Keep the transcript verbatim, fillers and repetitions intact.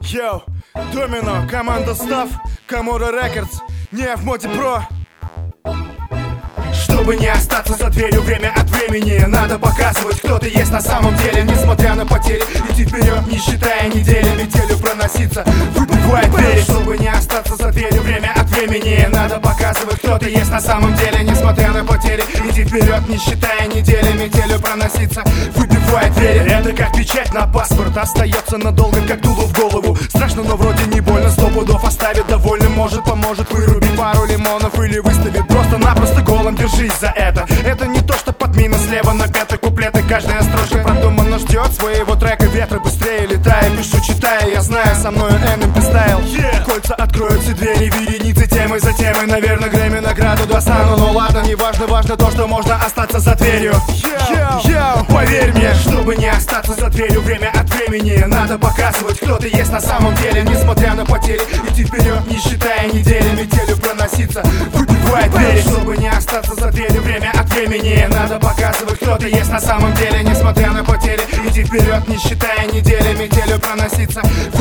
Йоу, Домино, команда Став, Камора Рекордс, не в моде про. Чтобы не остаться за дверью время от времени, надо показывать, кто ты есть на самом деле. Несмотря на потери, идти вперед, не считая недели, метелью проноситься, выбивая двери. Чтобы не остаться за дверью время от времени, надо показывать, кто ты есть на самом деле. Несмотря на потери, идти вперед, не считая недели, метелью проноситься, выбивая двери. Это как печать на паспорт, остается надолго, как дуло в голову. Страшно, но вроде не больно, сто пудов оставит довольным. Может, поможет вырубить пару лимонов или выставит просто-напросто голым. Держись за это. Это не то, что подмина слева на пятый куплеты. Каждая строчка продуманно ждет своего трека. Ветры быстрее летая, пишу, читая. Я знаю, со мною эн эм пи стайл. yeah. Кольца откроются, двери, вереницы темы за темой. Наверное, Грэмми награду достану. Но ладно, не важно, важно то, что можно остаться за дверью. Йоу, йоу, поверь мне, чтобы не остаться за дверью время от времени, надо показывать, кто ты есть на самом деле. Несмотря на потери, идти вперед, не считая недели, метелью проноситься, выбивая двери. Чтобы не остаться за дверью время от времени, надо показывать, кто ты есть на самом деле. Несмотря на потери, иди вперед, не считая недели, метелью проноситься,